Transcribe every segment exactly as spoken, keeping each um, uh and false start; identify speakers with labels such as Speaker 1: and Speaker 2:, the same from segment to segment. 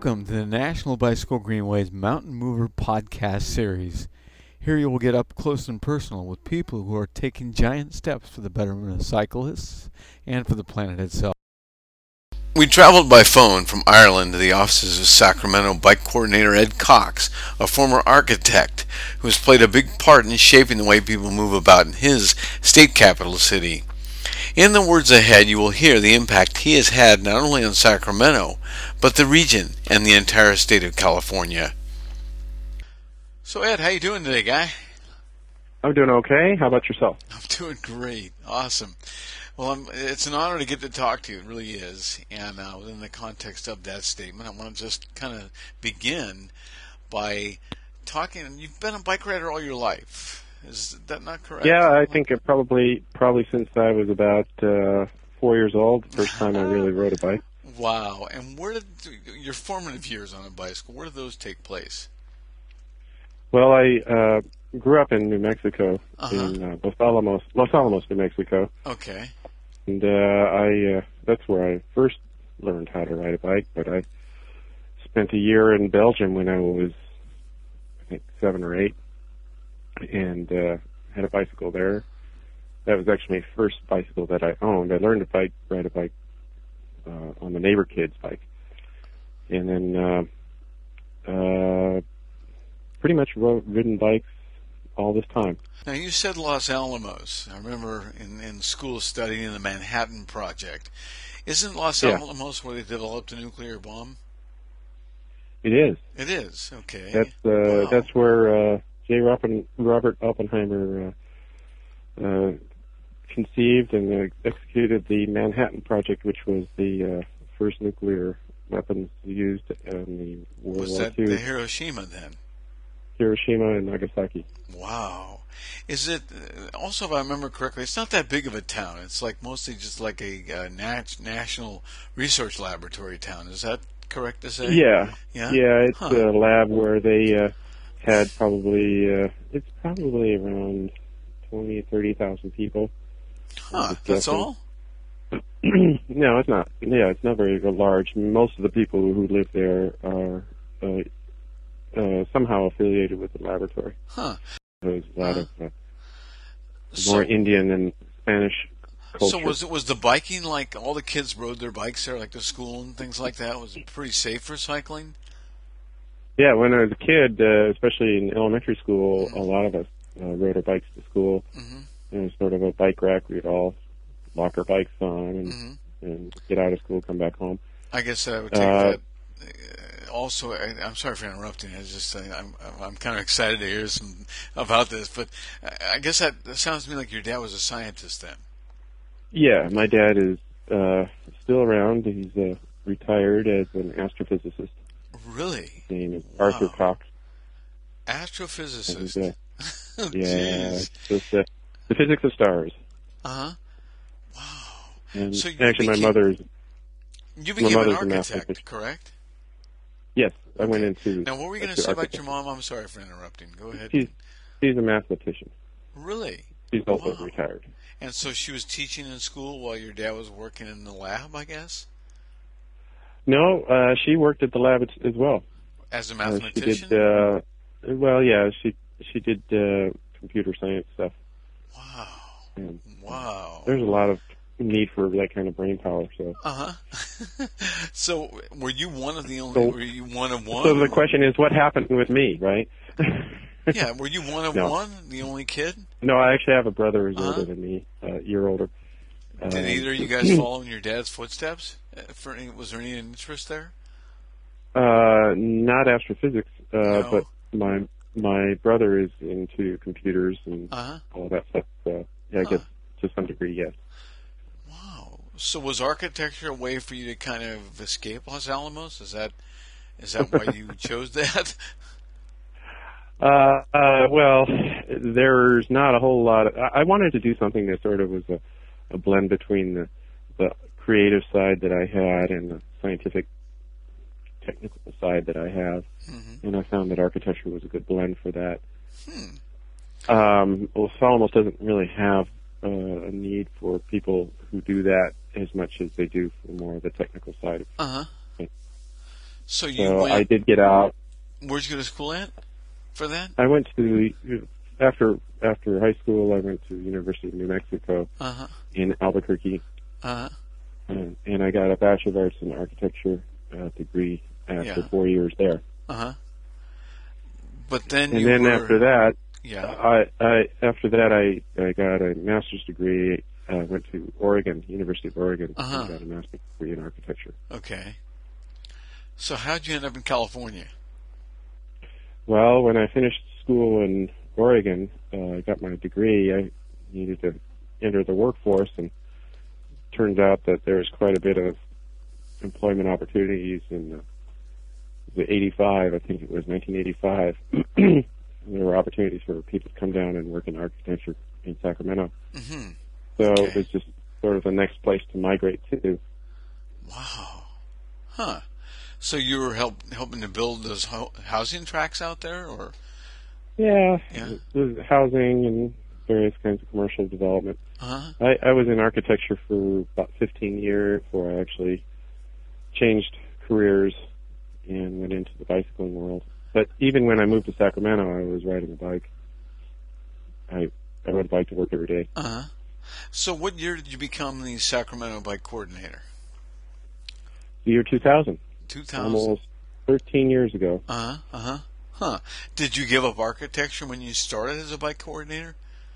Speaker 1: Welcome to the National Bicycle Greenways Mountain Mover podcast series. Here you will get up close and personal with people who are taking giant steps for the betterment of cyclists and for the planet itself.
Speaker 2: We traveled by phone from Ireland to the offices of Sacramento bike coordinator Ed Cox, a former architect who has played a big part in shaping the way people move about in his state capital city. In the words ahead, you will hear the impact he has had not only on Sacramento, but the region and the entire state of California. So Ed, how you doing today, guy?
Speaker 3: I'm doing okay. How about yourself?
Speaker 2: I'm doing great. Awesome. Well, I'm, it's an honor to get to talk to you. It really is. And uh, within the context of that statement, I want to just kind of begin by talking. You've been a bike rider all your life. Is that not correct?
Speaker 3: Yeah, I think it probably probably since I was about uh, four years old, the first time I really rode a bike.
Speaker 2: Wow. And where did your formative years on a bicycle, where did those take place?
Speaker 3: Well, I uh, grew up in New Mexico,
Speaker 2: Uh-huh.
Speaker 3: in uh, Los Alamos, Los Alamos, New Mexico.
Speaker 2: Okay.
Speaker 3: And uh, I uh, that's where I first learned how to ride a bike, but I spent a year in Belgium when I was, I think, seven or eight, and uh, had a bicycle there. That was actually my first bicycle that I owned. I learned to bike, ride a bike uh, on the neighbor kid's bike. And then uh, uh, pretty much rode, ridden bikes all this time.
Speaker 2: Now, you said Los Alamos. I remember in, in school studying the Manhattan Project. Isn't Los
Speaker 3: Yeah.
Speaker 2: Alamos where they developed a nuclear bomb?
Speaker 3: It is.
Speaker 2: It is. Okay.
Speaker 3: That's uh,
Speaker 2: Wow.
Speaker 3: that's where uh, J. Robert, Robert Oppenheimer uh, uh, conceived and uh, executed the Manhattan Project, which was the uh, first nuclear weapons used in the World
Speaker 2: Was
Speaker 3: War
Speaker 2: that
Speaker 3: Two.
Speaker 2: the Hiroshima then?
Speaker 3: Hiroshima and Nagasaki.
Speaker 2: Wow. Is it, uh, also if I remember correctly, it's not that big of a town. It's like mostly just like a uh, nat- national research laboratory town. Is that correct to say?
Speaker 3: Yeah,
Speaker 2: Yeah?
Speaker 3: yeah. It's
Speaker 2: Huh.
Speaker 3: a lab where they uh, had probably uh, it's probably around twenty, thirty thousand people.
Speaker 2: Huh.
Speaker 3: Just
Speaker 2: That's
Speaker 3: guessing.
Speaker 2: all?
Speaker 3: No, it's not. Yeah, it's not very large. Most of the people who live there are uh, uh, somehow affiliated with the laboratory.
Speaker 2: Huh.
Speaker 3: There's a lot
Speaker 2: Huh.
Speaker 3: of uh,
Speaker 2: So,
Speaker 3: more Indian and Spanish culture.
Speaker 2: so was it was the biking like all the kids rode their bikes there, like to school and things like that? Was it pretty safe for cycling?
Speaker 3: Yeah, when I was a kid, uh, especially in elementary school,
Speaker 2: Mm-hmm.
Speaker 3: a lot of us uh, rode our bikes to school.
Speaker 2: Mm-hmm.
Speaker 3: It was sort of a bike rack. We'd all lock our bikes on and,
Speaker 2: Mhm.
Speaker 3: and get out of school, come back home.
Speaker 2: I guess I would take
Speaker 3: Uh,
Speaker 2: that. Uh, also, I, I'm sorry for interrupting. I was just saying I'm I'm kind of excited to hear some about this, but I, I guess that, that sounds to me like your dad was a scientist then.
Speaker 3: Yeah, my dad is uh, still around. He's uh, retired as an astrophysicist.
Speaker 2: Really?
Speaker 3: His name is
Speaker 2: Wow.
Speaker 3: Arthur Cox.
Speaker 2: Astrophysicist.
Speaker 3: And, uh,
Speaker 2: Oh,
Speaker 3: yeah,
Speaker 2: jeez.
Speaker 3: it's the, the physics of stars.
Speaker 2: Uh huh. Wow.
Speaker 3: And
Speaker 2: So you
Speaker 3: actually, my
Speaker 2: became-
Speaker 3: mother's
Speaker 2: You became an
Speaker 3: mother's a
Speaker 2: architect,
Speaker 3: mathematician.
Speaker 2: correct?
Speaker 3: yes. I went
Speaker 2: Okay.
Speaker 3: into.
Speaker 2: Now, what were you going to
Speaker 3: into
Speaker 2: say about
Speaker 3: architecture.
Speaker 2: your mom? I'm sorry for interrupting. Go ahead.
Speaker 3: She's she's a mathematician.
Speaker 2: Really?
Speaker 3: She's also
Speaker 2: Wow.
Speaker 3: retired.
Speaker 2: And so she was teaching in school while your dad was working in the lab, I guess,
Speaker 3: No, uh, she worked at the lab as, as well.
Speaker 2: as a
Speaker 3: Uh,
Speaker 2: mathematician.
Speaker 3: she did. Uh, well, yeah, she she did uh, computer science stuff.
Speaker 2: Wow.
Speaker 3: And
Speaker 2: Wow.
Speaker 3: there's a lot of need for that kind of brain power. So,
Speaker 2: Uh huh. So, were you one of the only?
Speaker 3: So-
Speaker 2: were you one of one?
Speaker 3: so the question is, what happened with me, right?
Speaker 2: Yeah. Were you one of
Speaker 3: No.
Speaker 2: one? The only kid?
Speaker 3: No, I actually have a brother who's
Speaker 2: Uh-huh.
Speaker 3: older than me, uh, a year older.
Speaker 2: Did
Speaker 3: Um,
Speaker 2: either of you guys follow in your dad's footsteps? Uh, For any, was there any interest there?
Speaker 3: Uh, not astrophysics, uh,
Speaker 2: No.
Speaker 3: but my my brother is into computers and
Speaker 2: Uh huh.
Speaker 3: all that stuff. So, yeah, I
Speaker 2: Huh.
Speaker 3: guess to some degree, yes.
Speaker 2: Wow. So, was architecture a way for you to kind of escape Los Alamos? Is that is that why you chose that?
Speaker 3: Uh, uh, well, there's not a whole lot. Of, I I wanted to do something that sort of was a, a blend between the, the creative side that I had and the scientific, technical side that I have,
Speaker 2: Mm-hmm.
Speaker 3: and I found that architecture was a good blend for that.
Speaker 2: Hmm.
Speaker 3: Um, Los Alamos doesn't really have uh, a need for people who do that as much as they do for more of the technical side of
Speaker 2: Uh huh. So you
Speaker 3: So
Speaker 2: went.
Speaker 3: I did get out.
Speaker 2: Where'd you go to school at for that?
Speaker 3: I went to after after high school. I went to the University of New Mexico
Speaker 2: Uh huh.
Speaker 3: in Albuquerque,
Speaker 2: Uh huh.
Speaker 3: and, and I got a Bachelor of Arts in Architecture uh, degree after
Speaker 2: Yeah.
Speaker 3: four years there.
Speaker 2: Uh huh. But then
Speaker 3: And
Speaker 2: you
Speaker 3: then
Speaker 2: were.
Speaker 3: after that,
Speaker 2: Yeah.
Speaker 3: I, I after that I, I got a master's degree. I uh, went to Oregon, University of Oregon,
Speaker 2: Uh-huh.
Speaker 3: and got a master's degree in architecture.
Speaker 2: Okay. So how'd you end up in California?
Speaker 3: Well, when I finished school in Oregon, uh, I got my degree. I needed to enter the workforce, and turned out that there was quite a bit of employment opportunities in uh, the eighty-five, I think it was nineteen eighty-five. There were opportunities for people to come down and work in architecture in Sacramento.
Speaker 2: Mm-hmm.
Speaker 3: So
Speaker 2: Okay.
Speaker 3: it was just sort of the next place to migrate to.
Speaker 2: Wow. Huh. So you were help, helping to build those ho- housing tracts out there, or?
Speaker 3: Yeah,
Speaker 2: Yeah.
Speaker 3: there's housing and various kinds of commercial development.
Speaker 2: Uh-huh.
Speaker 3: I, I was in architecture for about fifteen years before I actually changed careers and went into the bicycling world. But even when I moved to Sacramento, I was riding a bike. I I rode a bike to work every day.
Speaker 2: Uh-huh. So what year did you become the Sacramento bike coordinator?
Speaker 3: The year two thousand,
Speaker 2: two thousand.
Speaker 3: almost thirteen years ago.
Speaker 2: Uh-huh. Uh-huh. Huh. Did you give up architecture when you started as a bike coordinator?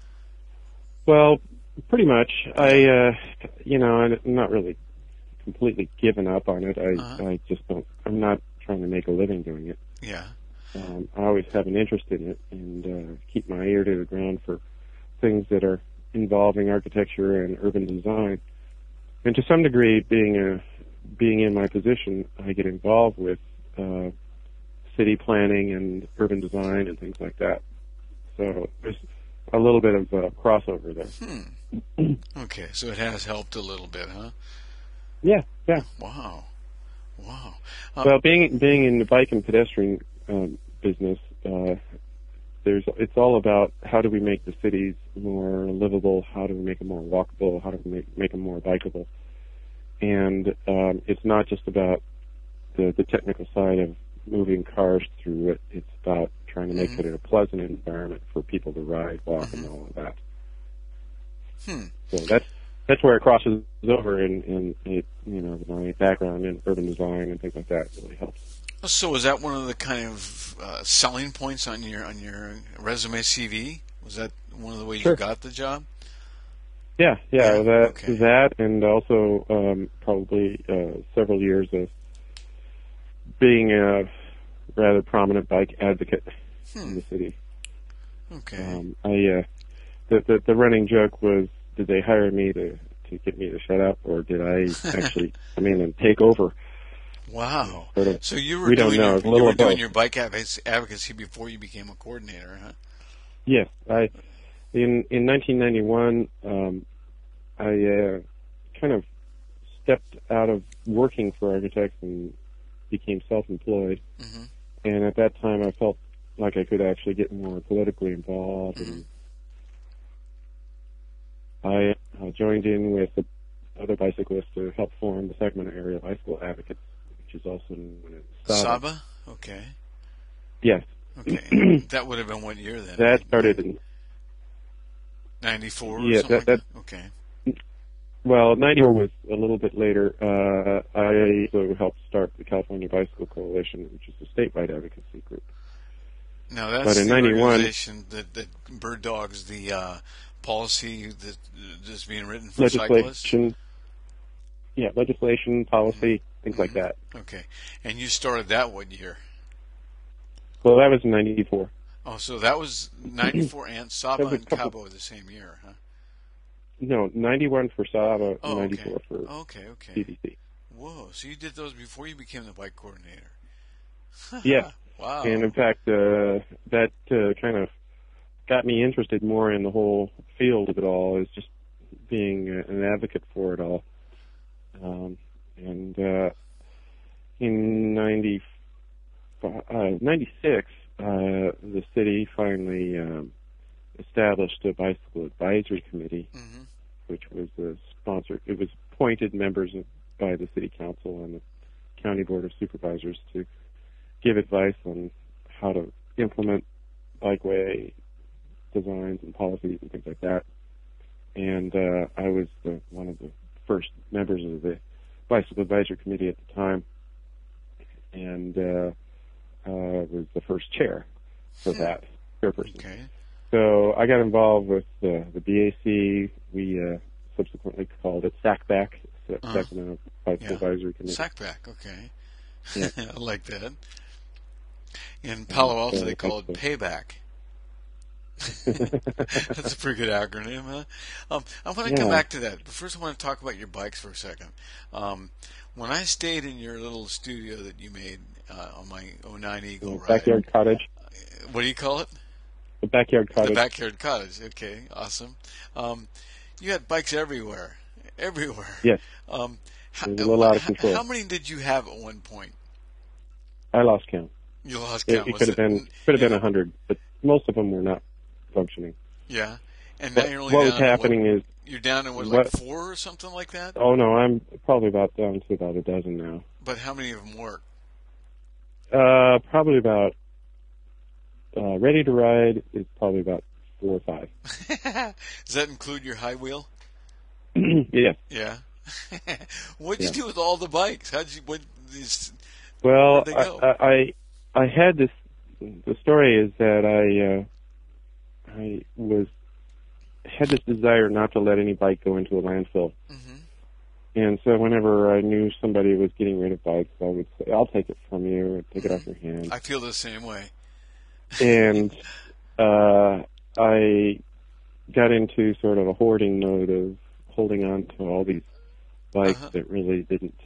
Speaker 3: Well, pretty much. I, uh, you know, I'm not really completely given up on it. I,
Speaker 2: Uh-huh.
Speaker 3: I just don't. I'm not trying to make a living doing it.
Speaker 2: Yeah.
Speaker 3: Um, I always have an interest in it, and uh, keep my ear to the ground for things that are involving architecture and urban design. And to some degree, being a being in my position, I get involved with uh, city planning and urban design and things like that. So there's a little bit of uh, crossover there.
Speaker 2: Hmm. Okay, so it has helped a little bit, huh?
Speaker 3: Yeah, yeah.
Speaker 2: Wow. Wow. Um,
Speaker 3: Well, being being in the bike and pedestrian um, business, uh, there's it's all about how do we make the cities more livable, how do we make them more walkable, how do we make, make them more bikeable, and um, it's not just about the, the technical side of moving cars through it. It's about trying to make
Speaker 2: Mhm.
Speaker 3: it a pleasant environment for people to ride, walk, and all of that.
Speaker 2: hmm.
Speaker 3: So that's that's where it crosses over, and, and it, you know, my background in urban design and things like that really helps.
Speaker 2: So was that one of the kind of uh, selling points on your on your resume C V? Was that one of the ways
Speaker 3: Sure.
Speaker 2: you got the job?
Speaker 3: Yeah, yeah,
Speaker 2: Yeah,
Speaker 3: that
Speaker 2: okay.
Speaker 3: that, and also um, probably uh, several years of being a rather prominent bike advocate in
Speaker 2: Hmm.
Speaker 3: the city.
Speaker 2: Okay.
Speaker 3: Um, I uh, the, the the running joke was, did they hire me to to get me to shut up, or did I actually come in and take over?
Speaker 2: Wow.
Speaker 3: Sort of.
Speaker 2: So you were
Speaker 3: We don't
Speaker 2: doing
Speaker 3: know.
Speaker 2: your,
Speaker 3: It's a
Speaker 2: you
Speaker 3: little
Speaker 2: were
Speaker 3: of
Speaker 2: doing
Speaker 3: both.
Speaker 2: your bike advocacy advocacy before you became a coordinator, huh?
Speaker 3: Yes, I in in nineteen ninety-one, um, I uh, kind of stepped out of working for architects and became self-employed.
Speaker 2: Mm-hmm.
Speaker 3: And at that time, I felt like I could actually get more politically involved.
Speaker 2: Mm-hmm.
Speaker 3: And I uh, joined in with the other bicyclists to help form the Sacramento Area Bicycle Advocates, which is also known as SABA.
Speaker 2: Saba? Okay.
Speaker 3: Yes,
Speaker 2: Okay. That would have been what year then?
Speaker 3: that started in
Speaker 2: ninety-four or
Speaker 3: Yeah,
Speaker 2: something
Speaker 3: that-
Speaker 2: like that? Okay.
Speaker 3: well, ninety-four was a little bit later. Uh, I also helped start the California Bicycle Coalition, which is a statewide advocacy group.
Speaker 2: Now that's
Speaker 3: But in
Speaker 2: the
Speaker 3: ninety-one
Speaker 2: organization that, that bird dogs the uh, policy that that's being written for cyclists?
Speaker 3: Legislation, yeah, legislation, policy, things like that.
Speaker 2: Okay. And you started that what year?
Speaker 3: Well, that was in ninety-four.
Speaker 2: Oh, so that was ninety-four and Saba
Speaker 3: That was a
Speaker 2: and
Speaker 3: couple-
Speaker 2: Cabo were the same year, huh?
Speaker 3: No, ninety-one for SABA,
Speaker 2: Oh,
Speaker 3: ninety-four
Speaker 2: okay.
Speaker 3: for
Speaker 2: Okay, okay.
Speaker 3: C B C.
Speaker 2: Whoa, so you did those before you became the bike coordinator.
Speaker 3: Yes.
Speaker 2: Wow.
Speaker 3: And in fact, uh, that uh, kind of got me interested more in the whole field of it all, is just being uh, an advocate for it all. Um, and uh, in ninety, uh, ninety-six, uh, the city finally um, established a bicycle advisory committee,
Speaker 2: hmm
Speaker 3: which was uh, sponsored. It was appointed members of, by the city council and the County Board of Supervisors to give advice on how to implement bikeway designs and policies and things like that. And uh, I was the, one of the first members of the Bicycle Advisory Committee at the time, and uh, uh, was the first chair for that chairperson.
Speaker 2: Okay.
Speaker 3: So I got involved with uh, the B A C. We uh, subsequently called it SACBAC,
Speaker 2: Uh-huh.
Speaker 3: Sacramento Bicycle
Speaker 2: Yeah.
Speaker 3: Advisory Committee.
Speaker 2: Sackback, okay.
Speaker 3: Yeah.
Speaker 2: I like that. In Palo Alto,
Speaker 3: so
Speaker 2: they call it
Speaker 3: that's
Speaker 2: payback. That's a pretty good acronym, huh? Um, I want to come
Speaker 3: Yeah.
Speaker 2: back to that. But first, I want to talk about your bikes for a second. Um, when I stayed in your little studio that you made uh, on my oh nine Eagle
Speaker 3: The
Speaker 2: ride,
Speaker 3: backyard cottage.
Speaker 2: what do you call it?
Speaker 3: The backyard cottage.
Speaker 2: The backyard cottage. Okay, awesome. Um, you had bikes everywhere, everywhere.
Speaker 3: Yes.
Speaker 2: Um, how,
Speaker 3: It was a little out of
Speaker 2: how-
Speaker 3: control.
Speaker 2: How many did you have at one point?
Speaker 3: I lost count.
Speaker 2: You lost
Speaker 3: It,
Speaker 2: count.
Speaker 3: it
Speaker 2: was
Speaker 3: could have been could have been a hundred, but most of them were not functioning.
Speaker 2: Yeah, and now
Speaker 3: What,
Speaker 2: you're only
Speaker 3: what
Speaker 2: down
Speaker 3: was
Speaker 2: to
Speaker 3: happening
Speaker 2: what,
Speaker 3: is,
Speaker 2: you're down to what, like
Speaker 3: what-
Speaker 2: four or something like that.
Speaker 3: oh no, I'm probably about down to about a dozen now.
Speaker 2: But how many of them work?
Speaker 3: Uh, probably about uh, ready to ride is probably about four or five.
Speaker 2: Does that include your high wheel?
Speaker 3: Yes.
Speaker 2: Yeah. What'd you
Speaker 3: Yeah.
Speaker 2: do with all the bikes? How'd you? What? These,
Speaker 3: Well,
Speaker 2: Where'd they
Speaker 3: I,
Speaker 2: go?
Speaker 3: I I I had this. The story is that I uh, I was had this desire not to let any bike go into a landfill,
Speaker 2: hmm
Speaker 3: and so whenever I knew somebody was getting rid of bikes, I would say, "I'll take it from you, take it off your hands."
Speaker 2: I feel the same way.
Speaker 3: and uh, I got into sort of a hoarding mode of holding on to all these bikes
Speaker 2: Uh-huh.
Speaker 3: that really didn't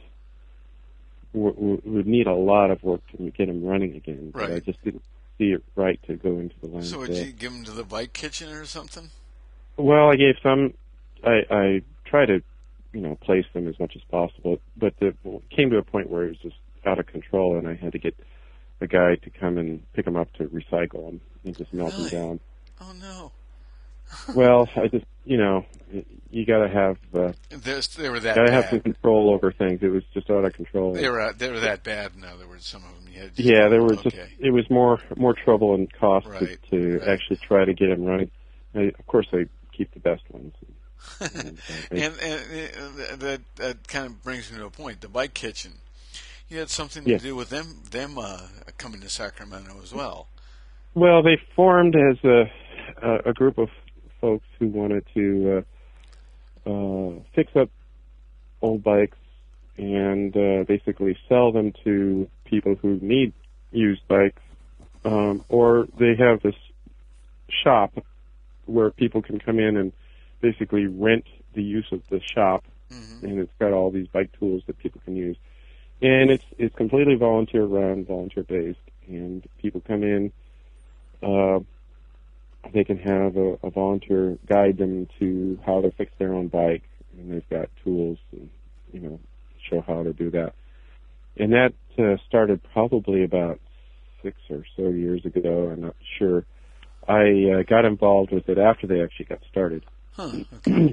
Speaker 3: w- w- would need a lot of work to get them running again. But I
Speaker 2: Right.
Speaker 3: just didn't see it right to go into the landfill.
Speaker 2: So would you give them to the bike kitchen or something?
Speaker 3: Well, I gave some. I, I try to, you know, place them as much as possible, but the, it came to a point where it was just out of control, and I had to get a guy to come and pick them up to recycle them and just melt
Speaker 2: Really?
Speaker 3: them down.
Speaker 2: Oh no.
Speaker 3: Well, I just, you know, you got to have, uh,
Speaker 2: There's, they were that
Speaker 3: got to
Speaker 2: bad.
Speaker 3: have some control over things. It was just out of control.
Speaker 2: They were they were that bad. In other words, some of them you had. to-
Speaker 3: Yeah, there was
Speaker 2: okay.
Speaker 3: just, it was more more trouble and cost
Speaker 2: Right,
Speaker 3: to, to
Speaker 2: right.
Speaker 3: actually try to get them running. I, of course, I keep the best ones. And, uh, I-
Speaker 2: And, and, and that that kind of brings me to a point. The bike kitchen. You had something
Speaker 3: Yes.
Speaker 2: to do with them them uh, coming to Sacramento as well.
Speaker 3: Well, they formed as a a, a group of folks who wanted to uh, uh, fix up old bikes and uh, basically sell them to people who need used bikes, um, or they have this shop where people can come in and basically rent the use of the shop,
Speaker 2: Mm-hmm.
Speaker 3: and it's got all these bike tools that people can use. And it's it's completely volunteer run, volunteer based, and people come in. Uh, they can have a, a volunteer guide them to how to fix their own bike, and they've got tools, and, you know, show how to do that. And that uh, started probably about six or so years ago. I'm not sure. I uh, got involved with it after they actually got started.
Speaker 2: Huh. Okay.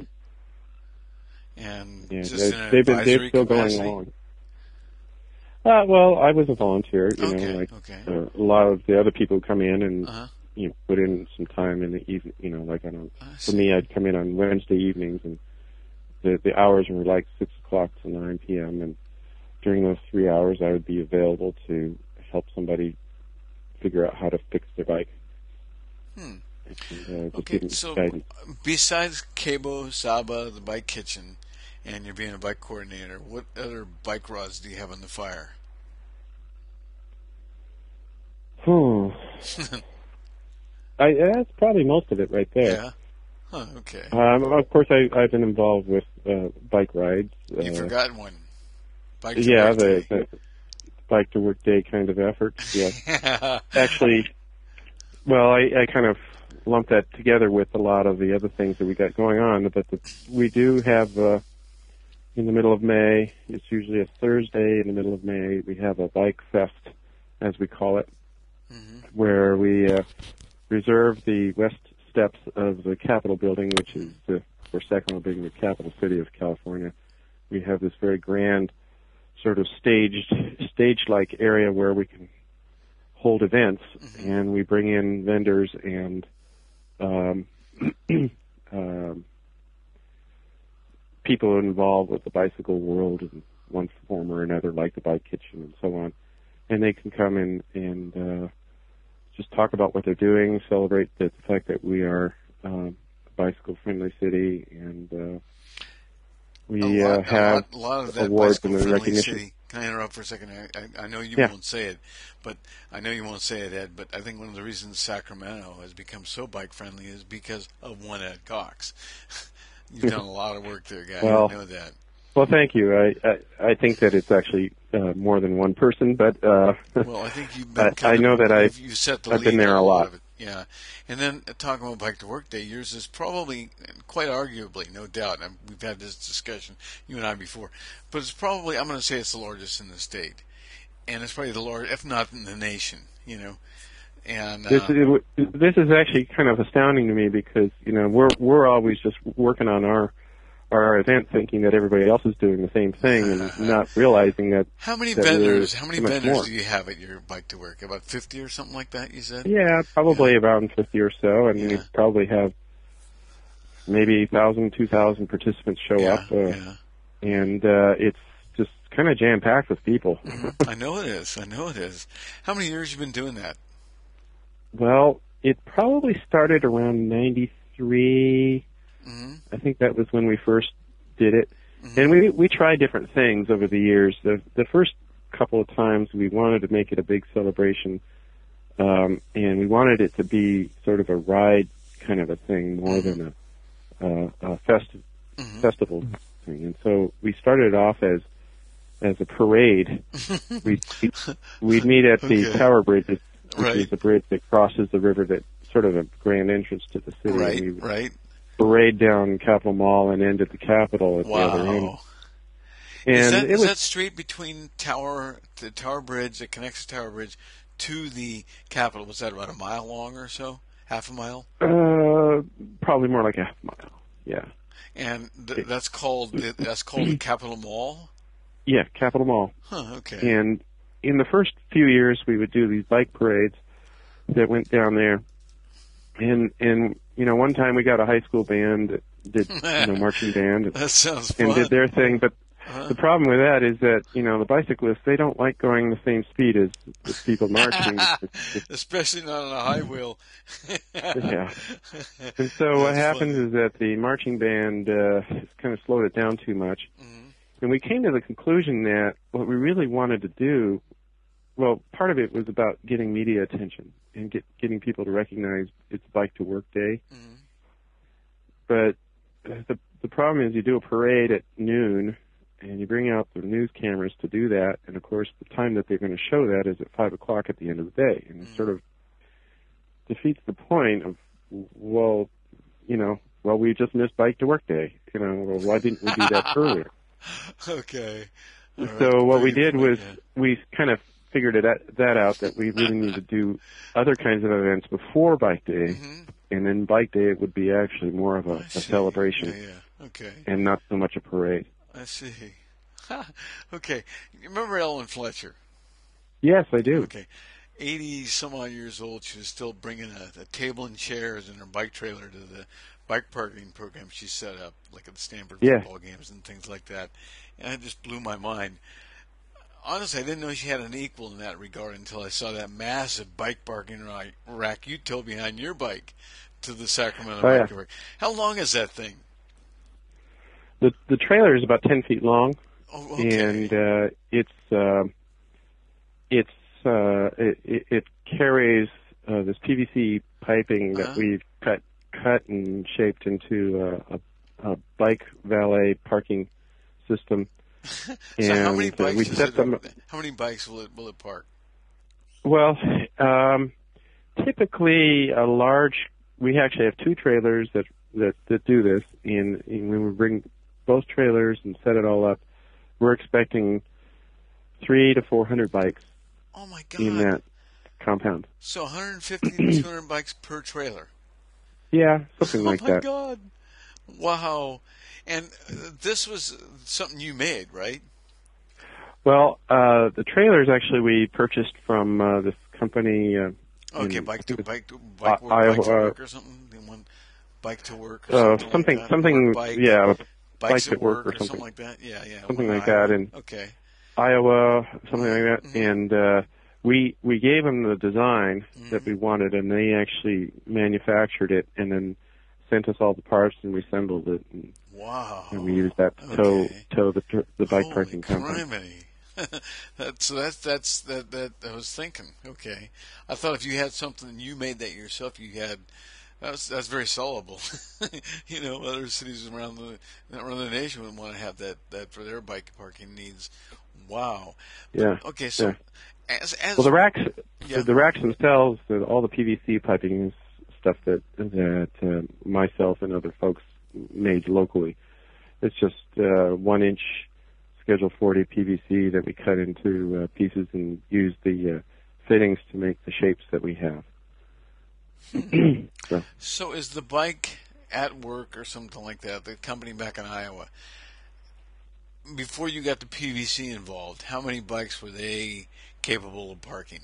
Speaker 2: And
Speaker 3: Yeah,
Speaker 2: just
Speaker 3: they-
Speaker 2: in an
Speaker 3: they've been
Speaker 2: advisory
Speaker 3: they're still
Speaker 2: capacity?
Speaker 3: going along. Uh, well, I was a volunteer. You
Speaker 2: Okay.
Speaker 3: know, like
Speaker 2: okay.
Speaker 3: uh, a lot of the other people come in and
Speaker 2: Uh-huh.
Speaker 3: you know put in some time in the evening. You know, like I don't.
Speaker 2: I
Speaker 3: For
Speaker 2: see.
Speaker 3: me, I'd come in on Wednesday evenings, and the the hours were like six o'clock to nine p.m. And during those three hours, I would be available to help somebody figure out how to fix their bike.
Speaker 2: Hmm.
Speaker 3: And, uh, just
Speaker 2: Okay,
Speaker 3: give them
Speaker 2: so
Speaker 3: guidance.
Speaker 2: besides Cabo, Saba, the bike kitchen, and you're being a bike coordinator, what other bike rods do you have on the fire?
Speaker 3: Hmm. I, that's probably most of it right there.
Speaker 2: Yeah. Huh, okay.
Speaker 3: Um, of course, I, I've been involved with uh, bike rides.
Speaker 2: You
Speaker 3: uh,
Speaker 2: forgot one. Bike to
Speaker 3: yeah,
Speaker 2: work
Speaker 3: the,
Speaker 2: day.
Speaker 3: the bike to work day kind of effort. Yeah, actually, well, I, I kind of lump that together with a lot of the other things that we got going on. But the, we do have uh, in the middle of May. It's usually a Thursday in the middle of May. We have a bike fest, as we call it,
Speaker 2: Mhm.
Speaker 3: where we uh, reserve the west steps of the Capitol building, which is uh, for Sacramento being the capital city of California. We have this very grand sort of staged, stage-like area where we can hold events, mm-hmm. and we bring in vendors and um, um, people involved with the bicycle world in one form or another, like the Bike Kitchen and so on. And they can come in and uh, just talk about what they're doing, celebrate the fact that we are um, a bicycle-friendly city, and uh, we
Speaker 2: lot,
Speaker 3: uh, have
Speaker 2: a lot, a lot of that
Speaker 3: awards and recognition.
Speaker 2: City. Can I interrupt for a second? I, I, I know you
Speaker 3: yeah.
Speaker 2: won't say it, but I know you won't say it, Ed. But I think one of the reasons Sacramento has become so bike-friendly is because of one Ed Cox. You've done a lot of work there, guy.
Speaker 3: Well,
Speaker 2: I know that.
Speaker 3: Well, thank you. I, I, I think that it's actually uh, more than one person, but uh,
Speaker 2: well, I think you've been.
Speaker 3: I, I know that I.
Speaker 2: You set the
Speaker 3: I've been there a lot.
Speaker 2: Yeah, and then uh, talking about Bike to Work Day, yours is probably, quite arguably, no doubt, and we've had this discussion, you and I, before, but it's probably, I'm going to say it's the largest in the state, and it's probably the largest, if not in the nation, you know. And uh,
Speaker 3: this is this is actually kind of astounding to me because you know we're we're always just working on our our event, thinking that everybody else is doing the same thing, and not realizing that.
Speaker 2: How many
Speaker 3: that
Speaker 2: vendors? How many
Speaker 3: so
Speaker 2: vendors
Speaker 3: more.
Speaker 2: do you have at your Bike to Work? About fifty or something like that? You said.
Speaker 3: Yeah, probably
Speaker 2: yeah.
Speaker 3: around fifty or so, and
Speaker 2: yeah.
Speaker 3: we probably have maybe a thousand, two thousand participants show
Speaker 2: yeah,
Speaker 3: up, uh,
Speaker 2: yeah.
Speaker 3: and uh, it's just kind of jam packed with people.
Speaker 2: Mm-hmm. I know it is. I know it is. How many years have you been doing that?
Speaker 3: Well, it probably started around ninety-three. Mm-hmm. I think that was when we first did it. Mm-hmm. And we we tried different things over the years. The the first couple of times we wanted to make it a big celebration, um, and we wanted it to be sort of a ride kind of a thing more mm-hmm. than a, uh, a festi- mm-hmm. festival thing. And so we started off as as a parade. we we'd meet at the
Speaker 2: okay.
Speaker 3: Tower Bridge, which
Speaker 2: right.
Speaker 3: is the bridge that crosses the river, that sort of a grand entrance to the city.
Speaker 2: Right,
Speaker 3: we
Speaker 2: right.
Speaker 3: Parade down Capitol Mall and end at the Capitol at
Speaker 2: wow.
Speaker 3: the other end. And
Speaker 2: is that,
Speaker 3: it
Speaker 2: is
Speaker 3: was,
Speaker 2: that street between Tower, the Tower Bridge that connects the Tower Bridge to the Capitol, was that about a mile long or so? Half a mile?
Speaker 3: Uh, probably more like a half a mile. Yeah.
Speaker 2: And th- that's called that's called the Capitol Mall?
Speaker 3: Yeah, Capitol Mall.
Speaker 2: Huh, okay.
Speaker 3: And in the first few years, we would do these bike parades that went down there. And, and you know, one time we got a high school band that did, you know, marching band. And,
Speaker 2: that sounds fun.
Speaker 3: And did their thing. But
Speaker 2: uh-huh.
Speaker 3: the problem with that is that, you know, the bicyclists, they don't like going the same speed as the people marching.
Speaker 2: Especially not on a high wheel.
Speaker 3: yeah. And so what happens funny. is that the marching band uh, kind of slowed it down too much. Mm-hmm. And we came to the conclusion that what we really wanted to do, well, part of it was about getting media attention and get, getting people to recognize it's Bike to Work Day. Mm-hmm. But the the problem is you do a parade at noon, and you bring out the news cameras to do that, and of course the time that they're going to show that is at five o'clock at the end of the day, and mm-hmm. it sort of defeats the point of, well, you know, well, we just missed Bike to Work Day. You know, well, why didn't we do that earlier?
Speaker 2: Okay. All
Speaker 3: so
Speaker 2: right.
Speaker 3: what we did
Speaker 2: point,
Speaker 3: was
Speaker 2: yeah.
Speaker 3: we kind of figured it that, that out, that we really need to do other kinds of events before Bike Day, mm-hmm. and then Bike Day it would be actually more of a, a celebration,
Speaker 2: yeah, yeah. Okay.
Speaker 3: and not so much a parade.
Speaker 2: I see. Okay. You remember Ellen Fletcher?
Speaker 3: Yes, I do.
Speaker 2: Okay. eighty some odd years old, she was still bringing a, a table and chairs and her bike trailer to the bike parking program she set up, like at the Stanford
Speaker 3: yeah.
Speaker 2: football games and things like that. And it just blew my mind. Honestly, I didn't know she had an equal in that regard until I saw that massive bike parking rack you towed behind your bike to the Sacramento
Speaker 3: oh,
Speaker 2: Bike
Speaker 3: yeah.
Speaker 2: Work. How long is that thing?
Speaker 3: The the trailer is about ten feet long,
Speaker 2: oh, okay.
Speaker 3: and uh, it's uh, it's uh, it, it, it carries uh, this P V C piping that uh-huh. we've cut cut and shaped into uh, a, a bike valet parking system.
Speaker 2: so
Speaker 3: and
Speaker 2: how many bikes
Speaker 3: we set
Speaker 2: it,
Speaker 3: them.
Speaker 2: How many bikes will it will it park?
Speaker 3: Well, um, typically a large. We actually have two trailers that that, that do this, and, and when we bring both trailers and set it all up, we're expecting three to four hundred bikes.
Speaker 2: Oh my God!
Speaker 3: In that compound.
Speaker 2: So one hundred fifty to two hundred bikes per trailer.
Speaker 3: Yeah, something like that.
Speaker 2: Oh my God! Wow. And this was something you made, right?
Speaker 3: Well, uh, the trailers actually we purchased from uh, this company. Uh,
Speaker 2: Okay,
Speaker 3: in,
Speaker 2: bike to bike to bike, work,
Speaker 3: Iowa,
Speaker 2: bike to work or something. The one bike to work or
Speaker 3: uh,
Speaker 2: something.
Speaker 3: something,
Speaker 2: like that.
Speaker 3: something,
Speaker 2: Work bike,
Speaker 3: yeah,
Speaker 2: bikes
Speaker 3: bike
Speaker 2: at
Speaker 3: at work
Speaker 2: work
Speaker 3: or
Speaker 2: or something
Speaker 3: something,
Speaker 2: like that. Yeah, yeah,
Speaker 3: something
Speaker 2: one
Speaker 3: like
Speaker 2: Iowa.
Speaker 3: that, in
Speaker 2: Okay.
Speaker 3: Iowa, something like that.
Speaker 2: Mm-hmm.
Speaker 3: And uh, we we gave them the design
Speaker 2: Mm-hmm.
Speaker 3: that we wanted, and they actually manufactured it, and then sent us all the parts, and we assembled it. And,
Speaker 2: Wow.
Speaker 3: and we used that to tow
Speaker 2: Okay.
Speaker 3: tow the tr- the bike
Speaker 2: Holy
Speaker 3: parking company.
Speaker 2: criminy. that's so that's that's that that I was thinking. Okay, I thought if you had something and you made that yourself, you had that's that's very sellable. You know, other cities around the around the nation would want to have that that for their bike parking needs. Wow.
Speaker 3: Yeah.
Speaker 2: Okay, so
Speaker 3: yeah.
Speaker 2: as as
Speaker 3: Well, the racks,
Speaker 2: yeah.
Speaker 3: the racks themselves, the, all the P V C piping is stuff that that uh, myself and other folks made locally. It's just uh, one inch Schedule forty P V C that we cut into uh, pieces and use the uh, fittings to make the shapes that we have. so.
Speaker 2: So is the bike at work or something like that, the company back in Iowa, before you got the P V C involved, how many bikes were they capable of parking?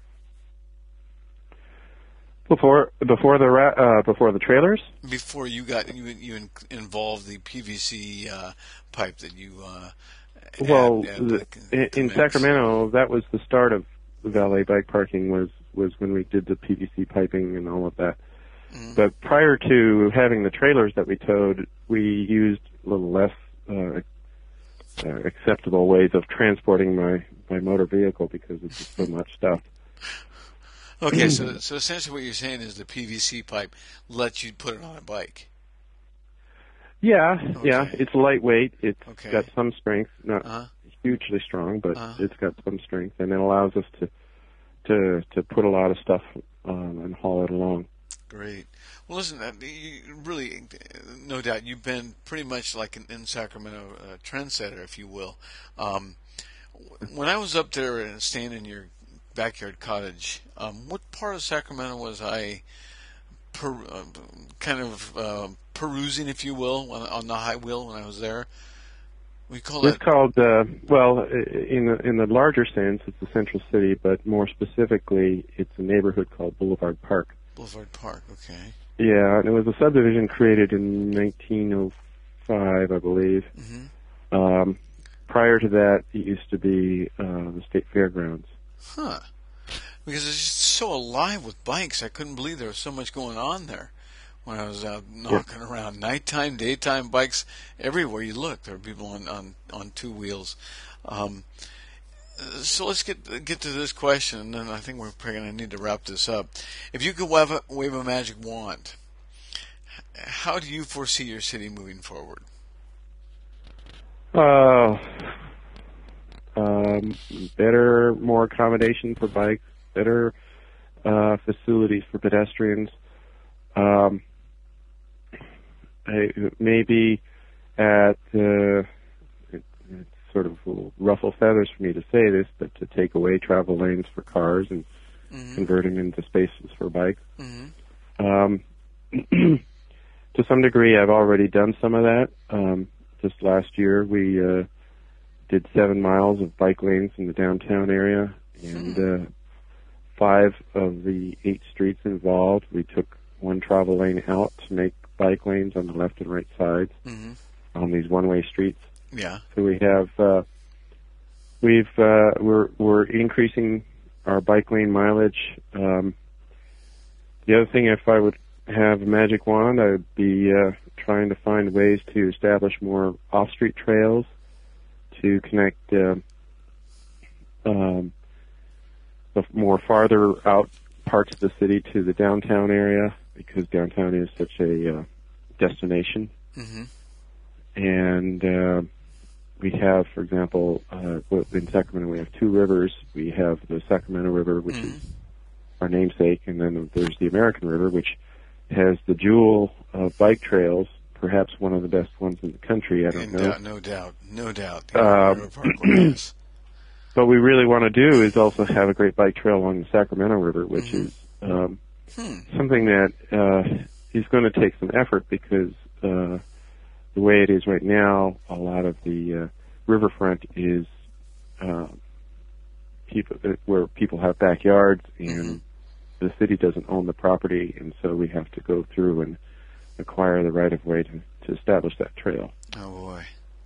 Speaker 3: Before before the ra- uh, before the trailers?
Speaker 2: Before you got you you in, involved the P V C uh, pipe that you uh,
Speaker 3: well
Speaker 2: had, had
Speaker 3: the, in, in Sacramento, that was the start of the valet bike parking. Was was when we did the P V C piping and all of that. Mm-hmm. But prior to having the trailers that we towed, we used a little less uh, uh, acceptable ways of transporting my my motor vehicle because it's just so much stuff.
Speaker 2: Okay, so so essentially what you're saying is the P V C pipe lets you put it on a bike.
Speaker 3: Yeah,
Speaker 2: okay.
Speaker 3: yeah. It's lightweight. It's
Speaker 2: okay.
Speaker 3: got some strength, not
Speaker 2: uh-huh.
Speaker 3: hugely strong, but
Speaker 2: uh-huh.
Speaker 3: it's got some strength, and it allows us to to to put a lot of stuff um, and haul it along.
Speaker 2: Great. Well, listen, uh, you really, no doubt, you've been pretty much like an in Sacramento uh, trendsetter, if you will. Um, when I was up there and staying in your backyard cottage, um, what part of Sacramento was I per, uh, kind of uh, perusing, if you will, on, on the high wheel when I was there? We call
Speaker 3: it's
Speaker 2: that
Speaker 3: called uh, well, in the in the larger sense, it's the central city, but more specifically, it's a neighborhood called Boulevard Park.
Speaker 2: Boulevard Park, okay.
Speaker 3: Yeah, and it was a subdivision created in nineteen oh five, I believe.
Speaker 2: Mm-hmm.
Speaker 3: Um, prior to that, it used to be uh, the State Fairgrounds.
Speaker 2: Huh. Because it's just so alive with bikes. I couldn't believe there was so much going on there when I was out knocking yeah. around. Nighttime, daytime bikes, everywhere you look, there are people on, on, on two wheels. Um, so let's get get to this question, and then I think we're probably going to need to wrap this up. If you could wave a, wave a magic wand, how do you foresee your city moving forward?
Speaker 3: Uh, um, better, more accommodation for bikes, better uh, facilities for pedestrians. Um, I, maybe at uh, it, it's sort of ruffle feathers for me to say this, but to take away travel lanes for cars and mm-hmm. convert them into spaces for bikes. Mm-hmm. Um, to some degree, I've already done some of that. Um, just last year, we uh, did seven miles of bike lanes in the downtown area, and mm-hmm. uh, five of the eight streets involved, we took one travel lane out to make bike lanes on the left and right sides mm-hmm. on these one-way streets.
Speaker 2: Yeah.
Speaker 3: So we have uh, we've uh, we're we're increasing our bike lane mileage. Um, the other thing, if I would have a magic wand, I would be uh, trying to find ways to establish more off-street trails to connect uh, um, the more farther out parts of the city to the downtown area, because downtown is such a uh, destination. Mm-hmm. And uh, we have, for example, uh, in Sacramento, we have two rivers. We have the Sacramento River, which mm-hmm. is our namesake, and then there's the American River, which has the jewel of bike trails, perhaps one of the best ones in the country. I don't
Speaker 2: no
Speaker 3: know.
Speaker 2: Doubt, no doubt, no doubt.
Speaker 3: Um, what we really want to do is also have a great bike trail along the Sacramento River, which mm-hmm. is um, hmm. something that uh, is going to take some effort, because uh, the way it is right now, a lot of the uh, riverfront is uh, people where people have backyards, and mm-hmm. the city doesn't own the property, and so we have to go through and acquire the right of way to, to establish that trail.
Speaker 2: Oh boy!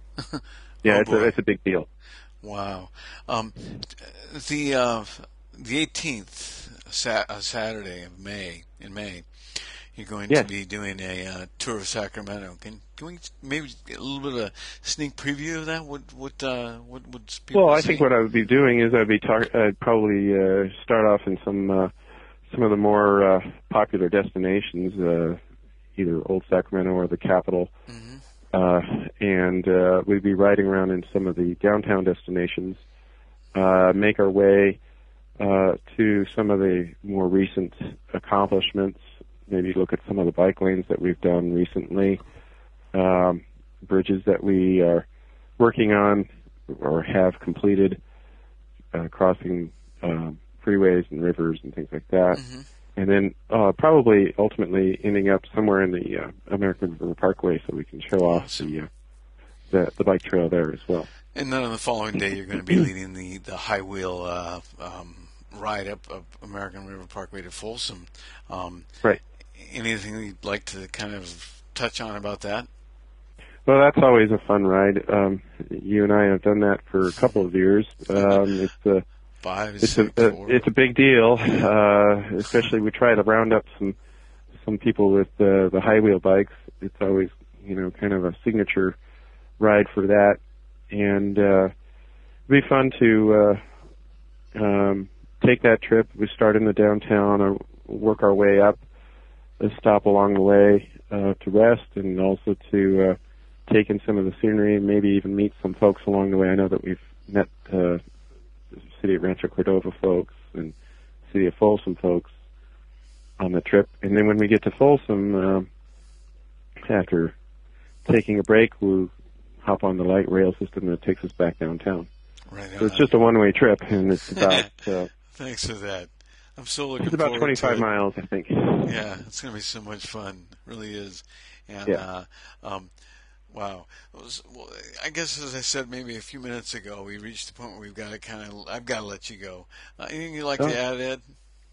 Speaker 3: yeah,
Speaker 2: oh
Speaker 3: it's
Speaker 2: boy.
Speaker 3: a it's a big deal.
Speaker 2: Wow. Um, the uh, the eighteenth, sa- uh, Saturday of May in May. You're going
Speaker 3: yes.
Speaker 2: to be doing a uh, tour of Sacramento. Can, can we maybe get a little bit of a sneak preview of that? What what uh, what would people
Speaker 3: Well, I
Speaker 2: see?
Speaker 3: think what I would be doing is I'd be tar- I'd probably uh, start off in some uh, some of the more uh, popular destinations, uh, either Old Sacramento or the Capitol, mm-hmm. uh, and uh, we'd be riding around in some of the downtown destinations, uh, make our way uh, to some of the more recent accomplishments. Maybe look at some of the bike lanes that we've done recently, um, bridges that we are working on or have completed, uh, crossing um, freeways and rivers and things like that. Mm-hmm. And then uh, probably ultimately ending up somewhere in the uh, American River Parkway so we can show off
Speaker 2: awesome.
Speaker 3: the, uh, the the bike trail there as well.
Speaker 2: And then on the following day, you're going to be leading the, the high wheel uh, um, ride up, up American River Parkway to Folsom. Um,
Speaker 3: right.
Speaker 2: Anything you'd like to kind of touch on about that?
Speaker 3: Well, that's always a fun ride. Um, you and I have done that for a couple of years. Um, it's a
Speaker 2: Five,
Speaker 3: it's
Speaker 2: six,
Speaker 3: a,
Speaker 2: four.
Speaker 3: a it's a big deal. Uh, especially we try to round up some some people with uh, the high wheel bikes. It's always you know kind of a signature ride for that, and uh, it'd be fun to uh, um, take that trip. We start in the downtown, or work our way up. A stop along the way uh, to rest, and also to uh, take in some of the scenery, and maybe even meet some folks along the way. I know that we've met uh, City of Rancho Cordova folks and City of Folsom folks on the trip. And then when we get to Folsom, uh, after taking a break, we'll hop on the light rail system that takes us back downtown.
Speaker 2: Right.
Speaker 3: So it's just a one-way trip, and it's about... Uh,
Speaker 2: Thanks for that. I'm so looking
Speaker 3: It's about
Speaker 2: forward
Speaker 3: twenty-five
Speaker 2: to it.
Speaker 3: miles, I think.
Speaker 2: Yeah, it's going to be so much fun. It really is. And,
Speaker 3: yeah.
Speaker 2: uh, um, wow. It was, well, I guess, as I said maybe a few minutes ago, we reached the point where we've got to kind of, I've got to let you go. Uh, anything you'd like oh. to add, Ed?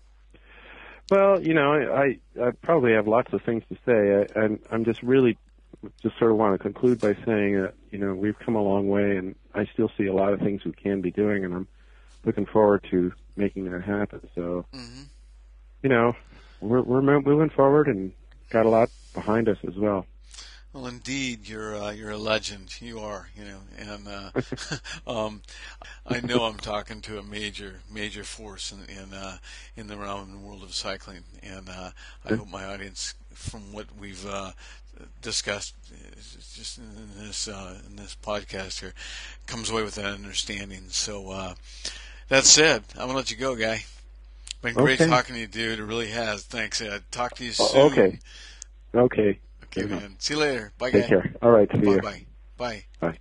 Speaker 3: Well, you know, I, I probably have lots of things to say. I, I'm, I'm just really, just sort of want to conclude by saying that, you know, we've come a long way, and I still see a lot of things we can be doing, and I'm looking forward to making that happen. So, mm-hmm. you know, we're we're moving forward and got a lot behind us as well.
Speaker 2: Well, indeed, you're uh, you're a legend. You are, you know, and uh, um, I know I'm talking to a major major force in in, uh, in the realm and world of cycling, and uh, I hope my audience, from what we've uh, discussed just in this uh, in this podcast here, comes away with that understanding. So. Uh, That said, I'm going to let you go, guy. Been great
Speaker 3: okay.
Speaker 2: talking to you, dude. It really has. Thanks, Ed. Talk to you soon.
Speaker 3: Uh, okay. Okay.
Speaker 2: Okay, man. Enough. See you later. Bye,
Speaker 3: Take
Speaker 2: guy.
Speaker 3: care. All right. See
Speaker 2: bye,
Speaker 3: you.
Speaker 2: Bye. Bye.
Speaker 3: Bye.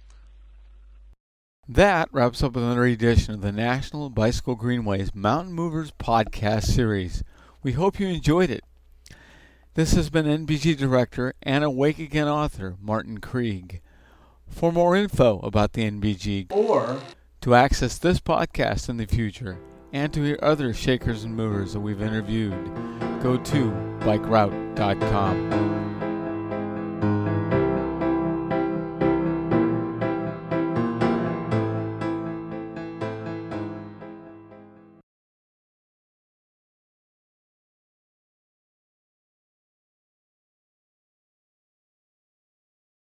Speaker 1: That wraps up another edition of the National Bicycle Greenways Mountain Movers podcast series. We hope you enjoyed it. This has been N B G Director and Awake Again author Martin Krieg. For more info about the N B G, or to access this podcast in the future, and to hear other shakers and movers that we've interviewed, go to bike route dot com.